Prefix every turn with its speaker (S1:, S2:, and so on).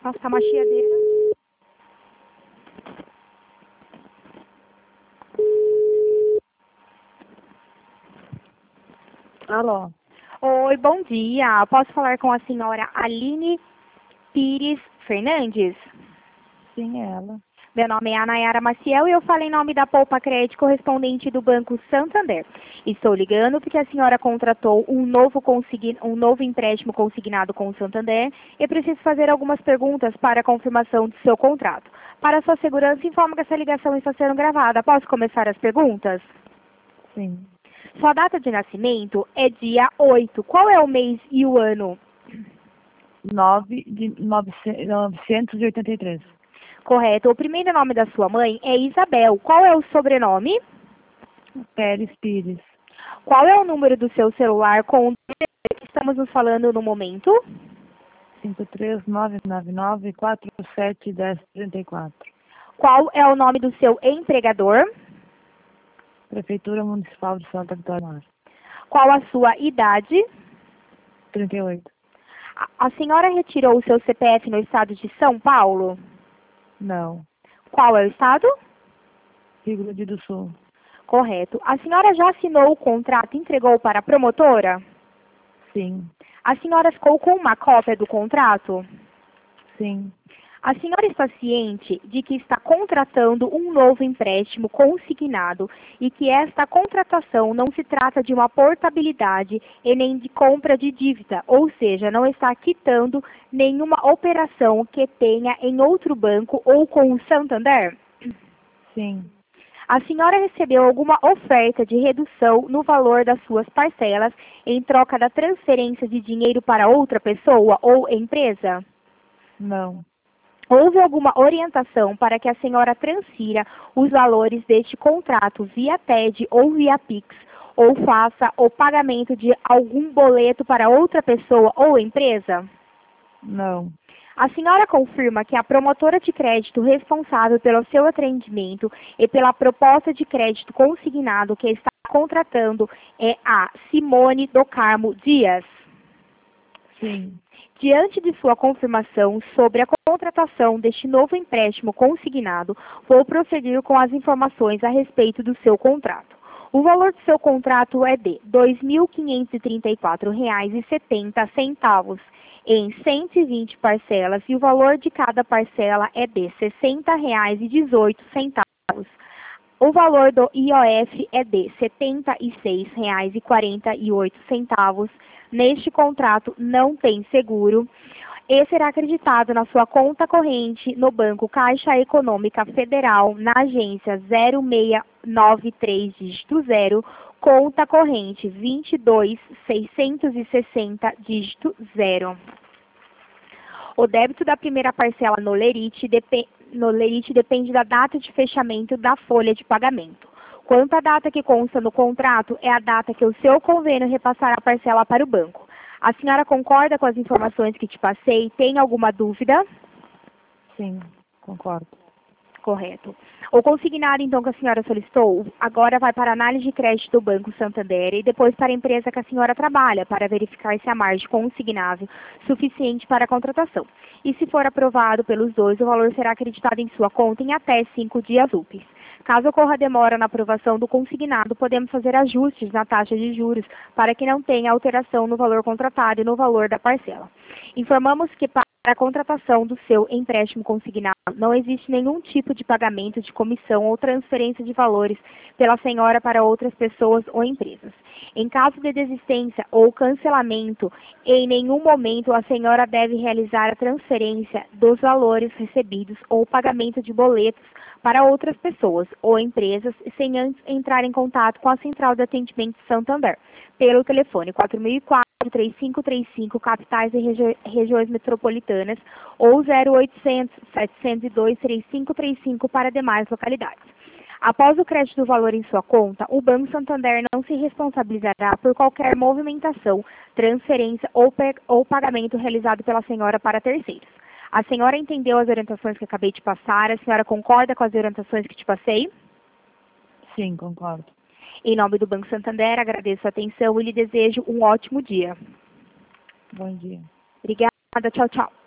S1: Passar uma chiadeira.
S2: Alô?
S1: Oi, bom dia. Posso falar com a senhora Aline Pires Fernandes?
S2: Sim, ela.
S1: Meu nome é Anayara Maciel e eu falo em nome da Poupa Crédito correspondente do Banco Santander. Estou ligando porque a senhora contratou um novo empréstimo consignado com o Santander e preciso fazer algumas perguntas para a confirmação do seu contrato. Para sua segurança, informo que essa ligação está sendo gravada. Posso começar as perguntas?
S2: Sim.
S1: Sua data de nascimento é dia 8. Qual é o mês e o ano?
S2: 983.
S1: Correto. O primeiro nome da sua mãe é Isabel. Qual é o sobrenome?
S2: Pérez Pires.
S1: Qual é o número do seu celular com o que estamos nos falando no momento?
S2: 53999471034.
S1: Qual é o nome do seu empregador?
S2: Prefeitura Municipal de Santa Vitória do Mar.
S1: Qual a sua idade?
S2: 38.
S1: A senhora retirou o seu CPF no estado de São Paulo?
S2: Não.
S1: Qual é o estado?
S2: Rio Grande do Sul.
S1: Correto. A senhora já assinou o contrato e entregou para a promotora?
S2: Sim.
S1: A senhora ficou com uma cópia do contrato?
S2: Sim.
S1: A senhora está ciente de que está contratando um novo empréstimo consignado e que esta contratação não se trata de uma portabilidade e nem de compra de dívida, ou seja, não está quitando nenhuma operação que tenha em outro banco ou com o Santander?
S2: Sim.
S1: A senhora recebeu alguma oferta de redução no valor das suas parcelas em troca da transferência de dinheiro para outra pessoa ou empresa?
S2: Não.
S1: Houve alguma orientação para que a senhora transfira os valores deste contrato via TED ou via Pix, ou faça o pagamento de algum boleto para outra pessoa ou empresa?
S2: Não.
S1: A senhora confirma que a promotora de crédito responsável pelo seu atendimento e pela proposta de crédito consignado que está contratando é a Simone do Carmo Dias?
S2: Sim.
S1: Diante de sua confirmação sobre a contratação deste novo empréstimo consignado, vou proceder com as informações a respeito do seu contrato. O valor do seu contrato é de R$ 2.534,70 em 120 parcelas e o valor de cada parcela é de R$ 60,18. O valor do IOF é de R$ 76,48. Neste contrato não tem seguro e será acreditado na sua conta corrente no Banco Caixa Econômica Federal, na agência 0693 dígito 0, conta corrente 22.660 dígito 0. O débito da primeira parcela no Lerite depende da data de fechamento da folha de pagamento. Quanto à data que consta no contrato, é a data que o seu convênio repassará a parcela para o banco. A senhora concorda com as informações que te passei? Tem alguma dúvida?
S2: Sim. Concordo.
S1: Correto. O consignado, então, que a senhora solicitou, agora vai para a análise de crédito do Banco Santander e depois para a empresa que a senhora trabalha, para verificar se a margem consignável suficiente para a contratação. E se for aprovado pelos dois, o valor será acreditado em sua conta em até 5 dias úteis. Caso ocorra demora na aprovação do consignado, podemos fazer ajustes na taxa de juros para que não tenha alteração no valor contratado e no valor da parcela. Informamos que para a contratação do seu empréstimo consignado não existe nenhum tipo de pagamento de comissão ou transferência de valores pela senhora para outras pessoas ou empresas. Em caso de desistência ou cancelamento, em nenhum momento a senhora deve realizar a transferência dos valores recebidos ou pagamento de boletos para outras pessoas ou empresas sem antes entrar em contato com a Central de Atendimento Santander, pelo telefone 4004-3535, capitais e regiões metropolitanas, ou 0800-702-3535 para demais localidades. Após o crédito do valor em sua conta, o Banco Santander não se responsabilizará por qualquer movimentação, transferência ou pagamento realizado pela senhora para terceiros. A senhora entendeu as orientações que acabei de passar? A senhora concorda com as orientações que te passei?
S2: Sim, concordo.
S1: Em nome do Banco Santander, agradeço a atenção e lhe desejo um ótimo dia.
S2: Bom dia.
S1: Obrigada, tchau, tchau.